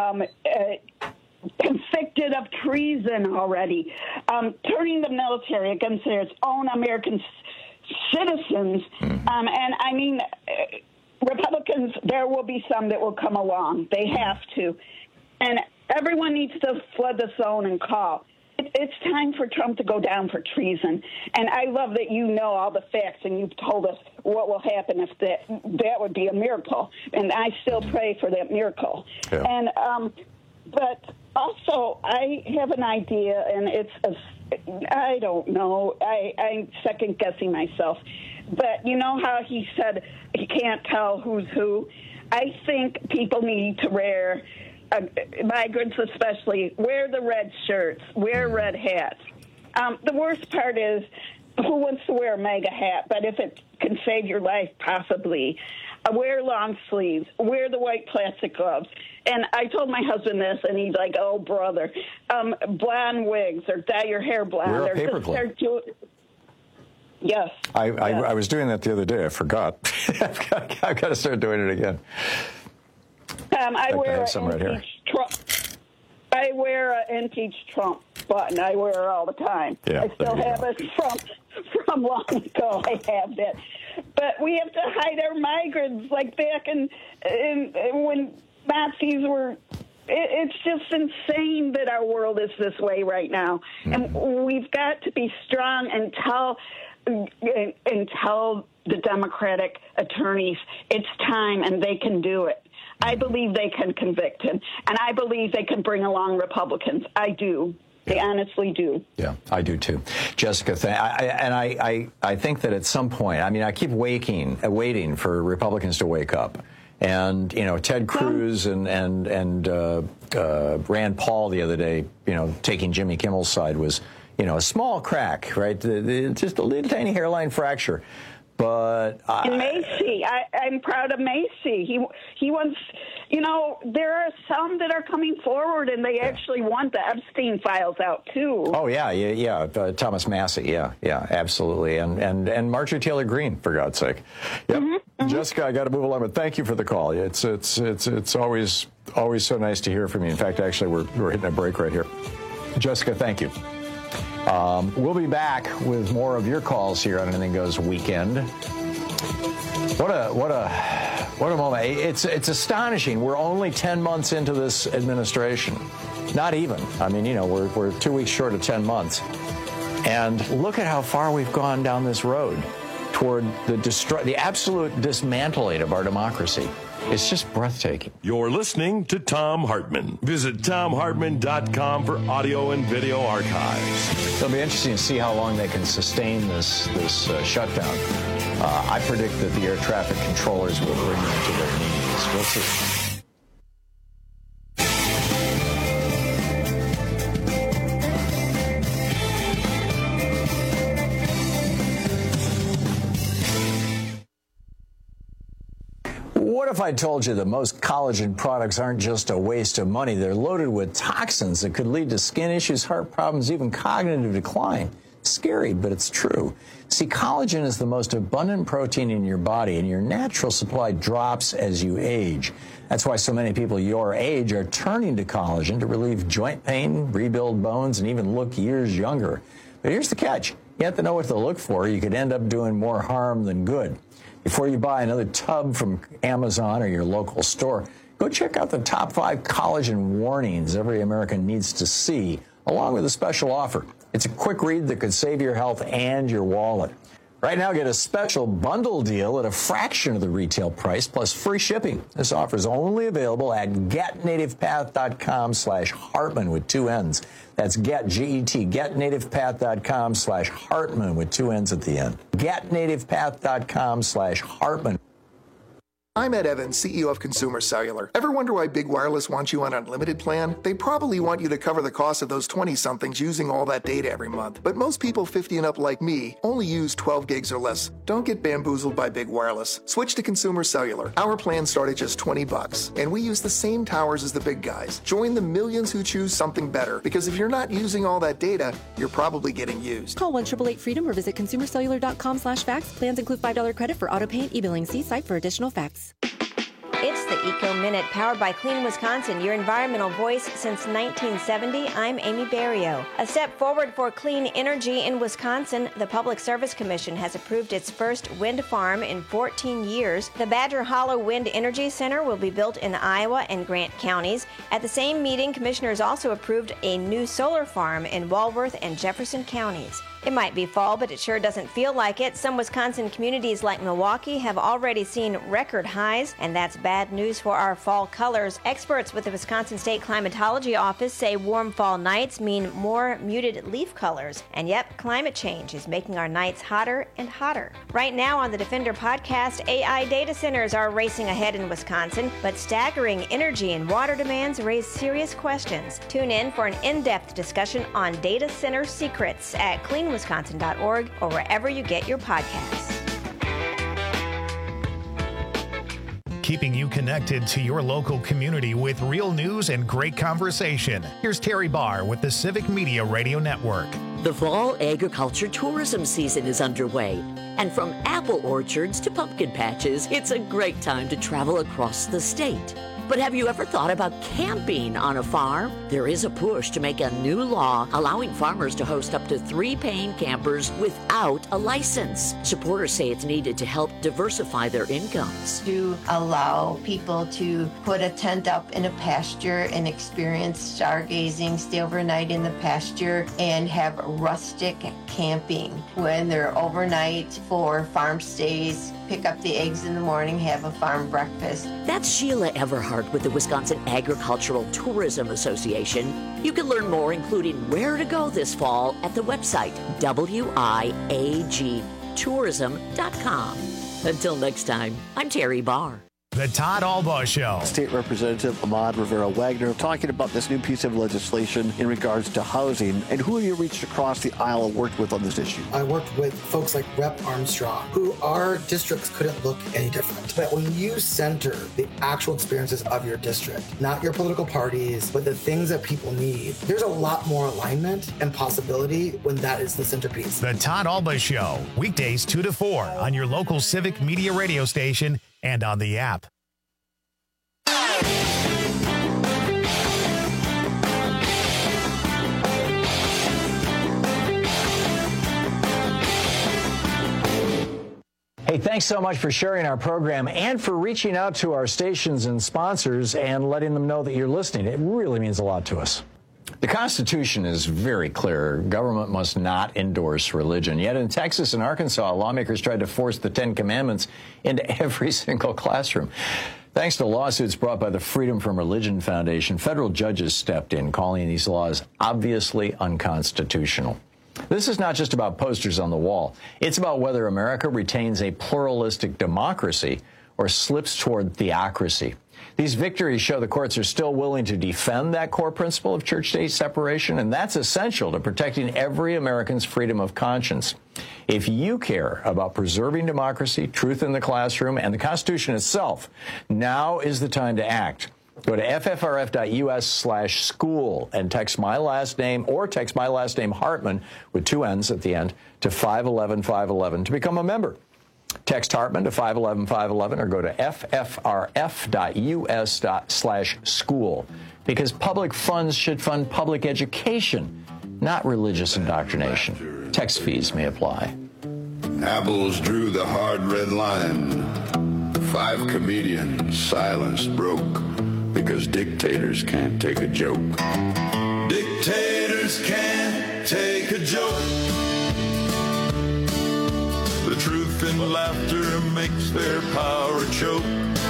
convicted of treason already. Turning the military against its own American citizens, and I mean, Republicans, there will be some that will come along. They have to. And everyone needs to flood the zone and call. It's time for Trump to go down for treason. And I love that you know all the facts and you've told us what will happen if that would be a miracle. And I still pray for that miracle. Yeah. And, but also, I have an idea, and I don't know. I'm second-guessing myself. But you know how he said he can't tell who's who? I think people need to wear, migrants especially, wear the red shirts, wear red hats. The worst part is, who wants to wear a MAGA hat? But if it can save your life, possibly. Wear long sleeves, wear the white plastic gloves. And I told my husband this, and he's like, oh, brother, blonde wigs or dye your hair blonde. Wear a paperclip. Yes. I was doing that the other day. I forgot. I've got to start doing it again. I wear some right here. Trump. I wear an impeach Trump button. I wear it all the time. Yeah, I still have it from long ago. I have that. But we have to hide our migrants, like back in when Nazis were. It's just insane that our world is this way right now, and we've got to be strong and tell the Democratic attorneys it's time, and they can do it. I believe they can convict him, and I believe they can bring along Republicans. I do. They honestly do. Yeah, I do too. Jessica, I think that at some point, I mean, I keep waiting for Republicans to wake up. And, you know, Ted Cruz and Rand Paul the other day, you know, taking Jimmy Kimmel's side was, you know, a small crack, right? Just a little tiny hairline fracture. But and Macy, I'm proud of Macy. He wants, there are some that are coming forward, and they actually want the Epstein files out too. Oh yeah. Thomas Massey, yeah, absolutely, and Marjorie Taylor Greene, for God's sake. Yep. Mm-hmm. Jessica, I got to move along, but thank you for the call. It's always so nice to hear from you. In fact, actually, we're hitting a break right here. Jessica, thank you. We'll be back with more of your calls here on Anything Goes Weekend. What a moment. It's astonishing. We're only 10 months into this administration. Not even. I mean, we're 2 weeks short of 10 months. And look at how far we've gone down this road toward the absolute dismantling of our democracy. It's just breathtaking. You're listening to Thom Hartmann. Visit ThomHartmann.com for audio and video archives. It'll be interesting to see how long they can sustain this shutdown. I predict that the air traffic controllers will bring them to their knees. We'll see. What if I told you that most collagen products aren't just a waste of money? They're loaded with toxins that could lead to skin issues, heart problems, even cognitive decline. Scary, but it's true. See, collagen is the most abundant protein in your body, and your natural supply drops as you age. That's why so many people your age are turning to collagen to relieve joint pain, rebuild bones, and even look years younger. But here's the catch. You have to know what to look for. You could end up doing more harm than good. Before you buy another tub from Amazon or your local store, go check out the top 5 collagen warnings every American needs to see, along with a special offer. It's a quick read that could save your health and your wallet. Right now, get a special bundle deal at a fraction of the retail price plus free shipping. This offer is only available at getnativepath.com/Hartmann with 2 N's. That's getnativepath.com/Hartmann with 2 N's at the end. Getnativepath.com/Hartmann. I'm Ed Evans, CEO of Consumer Cellular. Ever wonder why Big Wireless wants you on an unlimited plan? They probably want you to cover the cost of those 20-somethings using all that data every month. But most people 50 and up like me only use 12 gigs or less. Don't get bamboozled by Big Wireless. Switch to Consumer Cellular. Our plans start at just $20, and we use the same towers as the big guys. Join the millions who choose something better, because if you're not using all that data, you're probably getting used. Call 1-888-FREEDOM or visit consumercellular.com/facts. Plans include $5 credit for auto pay and e-billing. See site for additional facts. It's the Eco Minute, powered by Clean Wisconsin, your environmental voice since 1970. I'm Amy Barrio. A step forward for clean energy in Wisconsin. The Public Service Commission has approved its first wind farm in 14 years. The Badger Hollow Wind Energy Center will be built in Iowa and Grant counties. At the same meeting, commissioners also approved a new solar farm in Walworth and Jefferson counties. It might be fall, but it sure doesn't feel like it. Some Wisconsin communities like Milwaukee have already seen record highs, and that's bad news for our fall colors. Experts with the Wisconsin State Climatology Office say warm fall nights mean more muted leaf colors. And yep, climate change is making our nights hotter and hotter. Right now on the Defender podcast, AI data centers are racing ahead in Wisconsin, but staggering energy and water demands raise serious questions. Tune in for an in-depth discussion on data center secrets at cleanwisconsin.org or wherever you get your podcasts. Keeping you connected to your local community with real news and great conversation. Here's Terry Barr with the Civic Media Radio Network. The fall agriculture tourism season is underway, and from apple orchards to pumpkin patches, it's a great time to travel across the state. But have you ever thought about camping on a farm? There is a push to make a new law allowing farmers to host up to 3 paying campers without a license. Supporters say it's needed to help diversify their incomes. To allow people to put a tent up in a pasture and experience stargazing, stay overnight in the pasture, and have rustic camping when they're overnight for farm stays, pick up the eggs in the morning, have a farm breakfast. That's Sheila Everhart with the Wisconsin Agricultural Tourism Association. You can learn more, including where to go this fall, at the website wiagtourism.com. Until next time, I'm Terry Barr. The Todd Albaugh Show. State Representative Ahmad Rivera-Wagner talking about this new piece of legislation in regards to housing. And who have you reached across the aisle and worked with on this issue? I worked with folks like Rep. Armstrong, who our districts couldn't look any different. But when you center the actual experiences of your district, not your political parties, but the things that people need, there's a lot more alignment and possibility when that is the centerpiece. The Todd Albaugh Show, weekdays 2 to 4 on your local Civic Media radio station and on the app. Hey, thanks so much for sharing our program and for reaching out to our stations and sponsors and letting them know that you're listening. It really means a lot to us. The Constitution is very clear. Government must not endorse religion. Yet in Texas and Arkansas, lawmakers tried to force the Ten Commandments into every single classroom. Thanks to lawsuits brought by the Freedom from Religion Foundation, federal judges stepped in, calling these laws obviously unconstitutional. This is not just about posters on the wall. It's about whether America retains a pluralistic democracy or slips toward theocracy. These victories show the courts are still willing to defend that core principle of church-state separation, and that's essential to protecting every American's freedom of conscience. If you care about preserving democracy, truth in the classroom, and the Constitution itself, now is the time to act. Go to ffrf.us/school and text my last name or text my last name Hartman with 2 N's at the end to 511-511 to become a member. Text Hartman to 511-511 or go to ffrf.us/school because public funds should fund public education, not religious indoctrination. Text fees may apply. Apples drew the hard red line. 5 comedians silence broke because dictators can't take a joke. Dictators can't take a joke. The truth and laughter makes their power choke.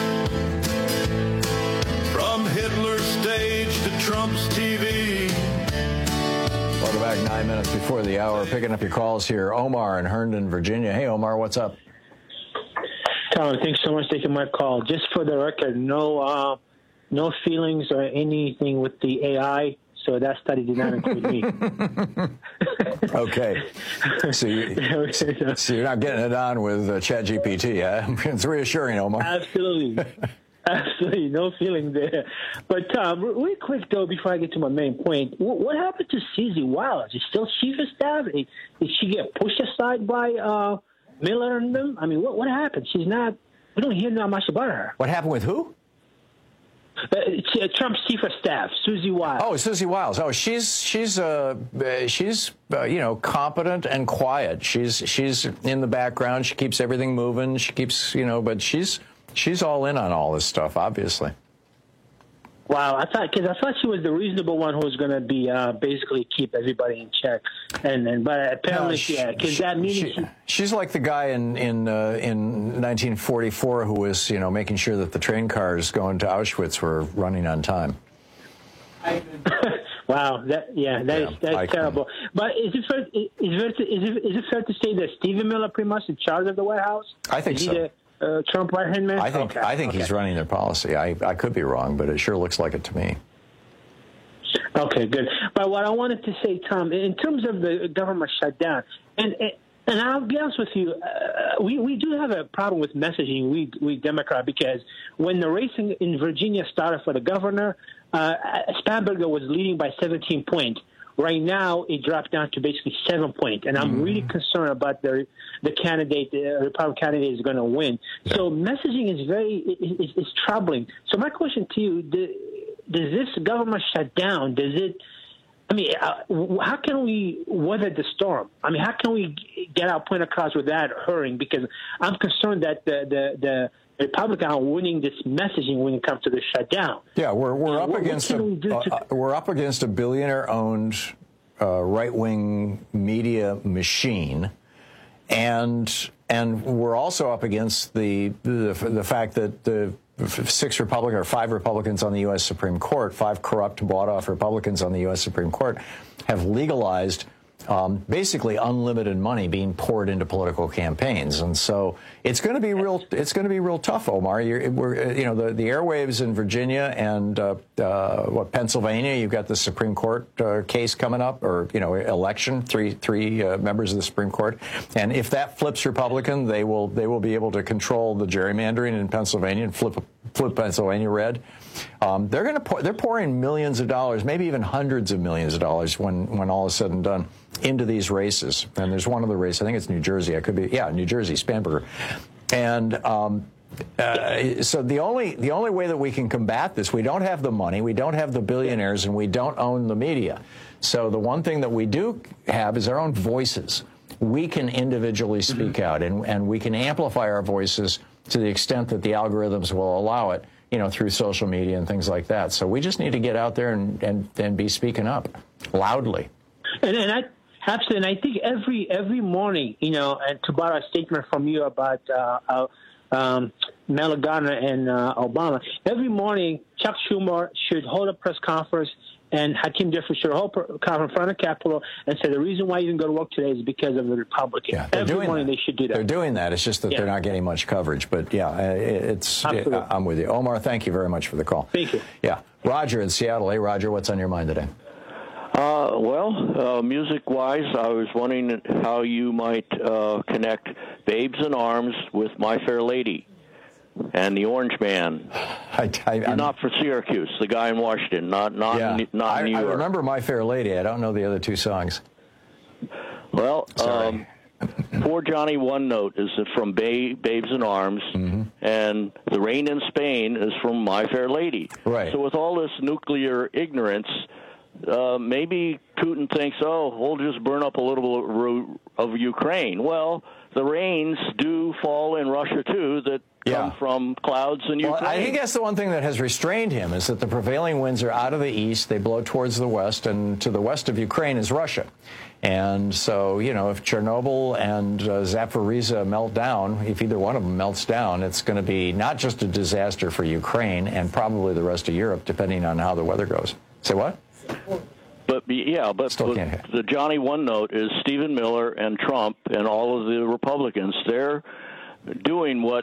From Hitler's stage to Trump's TV. Welcome back 9 minutes before the hour. Picking up your calls here. Omar in Herndon, Virginia. Hey, Omar, what's up? Tom, thanks so much for taking my call. Just for the record, no feelings or anything with the AI. So that study did not include me. Okay. So you're not getting it on with ChatGPT, huh? It's reassuring, Omar. Absolutely. Absolutely. No feeling there. But really quick, though, before I get to my main point, what happened to Susie Wiles? Is still chief of staff? Did she get pushed aside by Miller and them? I mean, what happened? She's not – we don't hear that much about her. What happened with who? Trump's chief of staff, Susie Wiles. Oh, Susie Wiles. Oh, she's competent and quiet. She's in the background. She keeps everything moving. She keeps, but she's all in on all this stuff, obviously. Wow, I thought she was the reasonable one who was going to be basically keep everybody in check, but apparently, because that means she's like the guy in 1944 who was making sure that the train cars going to Auschwitz were running on time. Wow, that's terrible. But is it fair to say that Stephen Miller pretty much in charge of the White House? I think so. Trump right-hand man? I think he's running their policy. I could be wrong, but it sure looks like it to me. Okay, good. But what I wanted to say, Tom, in terms of the government shutdown, and I'll be honest with you, we do have a problem with messaging, we Democrat, because when the race in Virginia started for the governor, Spanberger was leading by 17 points. Right now, it dropped down to basically 7 points, and I'm really concerned about the candidate, the Republican candidate is going to win. Yeah. So messaging is troubling. So my question to you: does this government shutdown? How can we weather the storm? I mean, how can we get our point across without hurrying? Because I'm concerned that the Republicans are winning this messaging when it comes to the shutdown. Yeah, we're up against a billionaire-owned right-wing media machine, and we're also up against the fact that the 5 Republicans on the U.S. Supreme Court, 5 corrupt, bought-off Republicans on the U.S. Supreme Court, have legalized basically unlimited money being poured into political campaigns, and so it's going to be real. It's going to be real tough, Omar. The airwaves in Virginia and Pennsylvania. You've got the Supreme Court case coming up, or election. Three members of the Supreme Court, and if that flips Republican, they will be able to control the gerrymandering in Pennsylvania and flip Pennsylvania red. They're pouring millions of dollars, maybe even hundreds of millions of dollars when all is said and done into these races. And there's one other race, I think it's New Jersey. New Jersey, Spanberger. And so the only way that we can combat this, we don't have the money, we don't have the billionaires, and we don't own the media. So the one thing that we do have is our own voices. We can individually speak out, and we can amplify our voices to the extent that the algorithms will allow it, through social media and things like that. So we just need to get out there and be speaking up loudly. And I think every morning, and to borrow a statement from you about Mel Gardner and Obama, every morning Chuck Schumer should hold a press conference and Hakeem Jeffries should hold a conference in front of Capitol and say the reason why you didn't go to work today is because of the Republicans. Yeah, every morning they should do that. They're doing that. It's just that they're not getting much coverage. But, I'm with you. Omar, thank you very much for the call. Thank you. Yeah. Roger in Seattle. Hey, Roger, what's on your mind today? Music-wise, I was wondering how you might connect Babes in Arms with My Fair Lady and the Orange Man. You're not for Syracuse, the guy in Washington, not New York. I remember My Fair Lady. I don't know the other two songs. Well, Poor Johnny One Note is from Babes in Arms, and The Rain in Spain is from My Fair Lady. Right. So with all this nuclear ignorance, maybe Putin thinks, we'll just burn up a little bit of Ukraine. Well, the rains do fall in Russia, too, that come from clouds in Ukraine. Well, I think that's the one thing that has restrained him, is that the prevailing winds are out of the east, they blow towards the west, and to the west of Ukraine is Russia. And so, if Chernobyl and Zaporizhzhia melt down, if either one of them melts down, it's going to be not just a disaster for Ukraine and probably the rest of Europe, depending on how the weather goes. Say what? But the Johnny One Note is Stephen Miller and Trump and all of the Republicans. They're doing what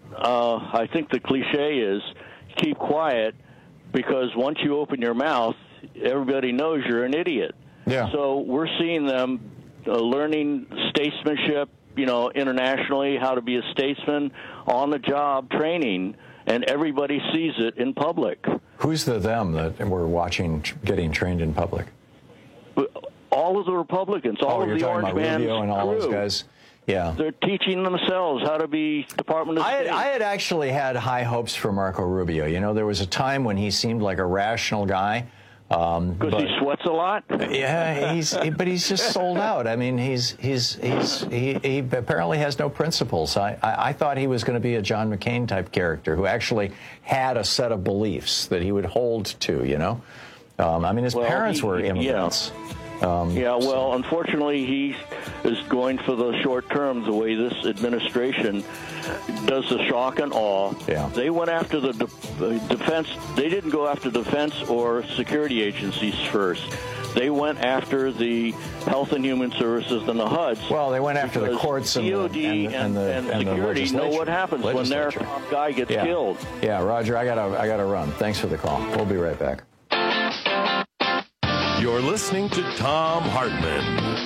I think the cliche is, keep quiet, because once you open your mouth, everybody knows you're an idiot. Yeah. So we're seeing them learning statesmanship, internationally, how to be a statesman, on-the-job training, and everybody sees it in public. Who's the them that we're watching getting trained in public? All of the Republicans, all of the Orange Man's Rubio and all crew. Those guys. Yeah. They're teaching themselves how to be Department of State. I had actually had high hopes for Marco Rubio. There was a time when he seemed like a rational guy. Because he sweats a lot? Yeah, but he's just sold out. I mean, he apparently has no principles. I thought he was going to be a John McCain type character who actually had a set of beliefs that he would hold to, I mean, his parents were immigrants. Unfortunately, he is going for the short term, the way this administration does the shock and awe. Yeah. They went after the defense. They didn't go after defense or security agencies first. They went after the Health and Human Services and the HUDs. Well, they went after the courts and DOD and security know what happens when their top guy gets killed. Yeah, Roger, I gotta run. Thanks for the call. We'll be right back. You're listening to Thom Hartmann.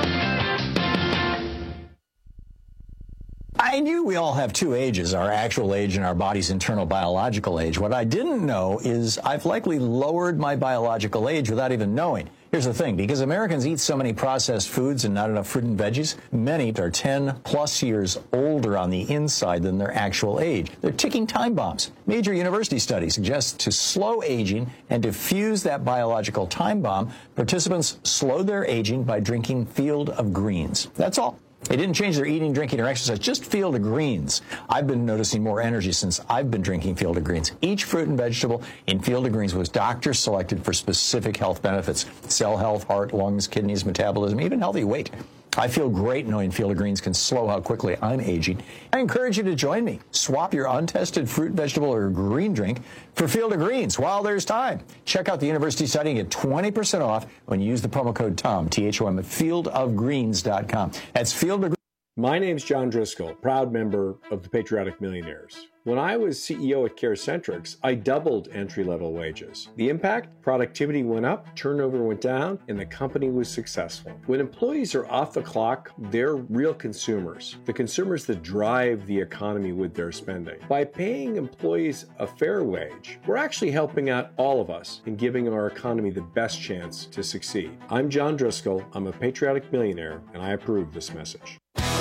I knew we all have two ages, our actual age and our body's internal biological age. What I didn't know is I've likely lowered my biological age without even knowing. Here's the thing, because Americans eat so many processed foods and not enough fruit and veggies, many are 10 plus years older on the inside than their actual age. They're ticking time bombs. Major university studies suggest to slow aging and diffuse that biological time bomb, participants slowed their aging by drinking Field of Greens. That's all. They didn't change their eating, drinking, or exercise, just Field of Greens. I've been noticing more energy since I've been drinking Field of Greens. Each fruit and vegetable in Field of Greens was doctor selected for specific health benefits: cell health, heart, lungs, kidneys, metabolism, even healthy weight. I feel great knowing Field of Greens can slow how quickly I'm aging. I encourage you to join me. Swap your untested fruit, vegetable, or green drink for Field of Greens while there's time. Check out the university study and get 20% off when you use the promo code TOM, THOM, at fieldofgreens.com. That's Field of Greens. My name's John Driscoll, proud member of the Patriotic Millionaires. When I was CEO at CareCentrix, I doubled entry-level wages. The impact? Productivity went up, turnover went down, and the company was successful. When employees are off the clock, they're real consumers, the consumers that drive the economy with their spending. By paying employees a fair wage, we're actually helping out all of us and giving our economy the best chance to succeed. I'm John Driscoll, I'm a patriotic millionaire, and I approve this message.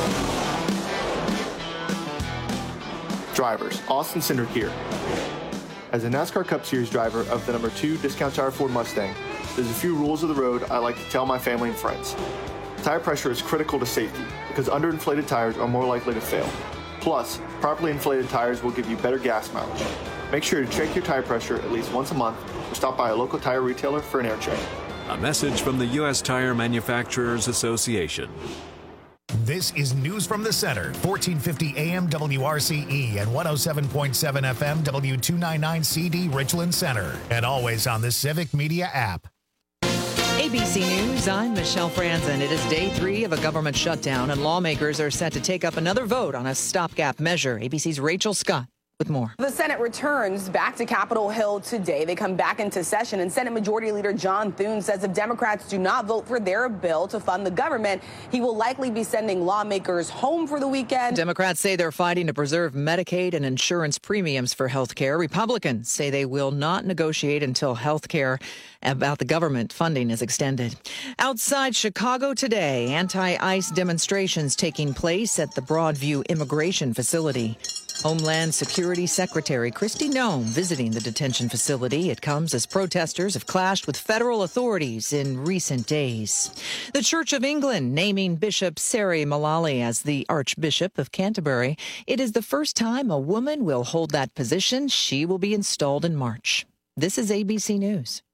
Drivers, Austin Cindric here. As a NASCAR Cup Series driver of the number 2 Discount Tire Ford Mustang, there's a few rules of the road I like to tell my family and friends. Tire pressure is critical to safety because underinflated tires are more likely to fail. Plus, properly inflated tires will give you better gas mileage. Make sure to check your tire pressure at least once a month or stop by a local tire retailer for an air check. A message from the U.S. Tire Manufacturers Association. This is News from the Center, 1450 AM WRCE and 107.7 FM W299CD Richland Center, and always on the Civic Media app. ABC News, I'm Michelle Franzen. It is day 3 of a government shutdown, and lawmakers are set to take up another vote on a stopgap measure. ABC's Rachel Scott with more. The Senate returns back to Capitol Hill today. They come back into session, and Senate Majority Leader John Thune says if Democrats do not vote for their bill to fund the government, he will likely be sending lawmakers home for the weekend. Democrats say they're fighting to preserve Medicaid and insurance premiums for health care. Republicans say they will not negotiate until health care about the government funding is extended. Outside Chicago today, anti-ICE demonstrations taking place at the Broadview Immigration Facility. Homeland Security Secretary Kristi Noem visiting the detention facility. It comes as protesters have clashed with federal authorities in recent days. The Church of England naming Bishop Sarah Mullally as the Archbishop of Canterbury. It is the first time a woman will hold that position. She will be installed in March. This is ABC News.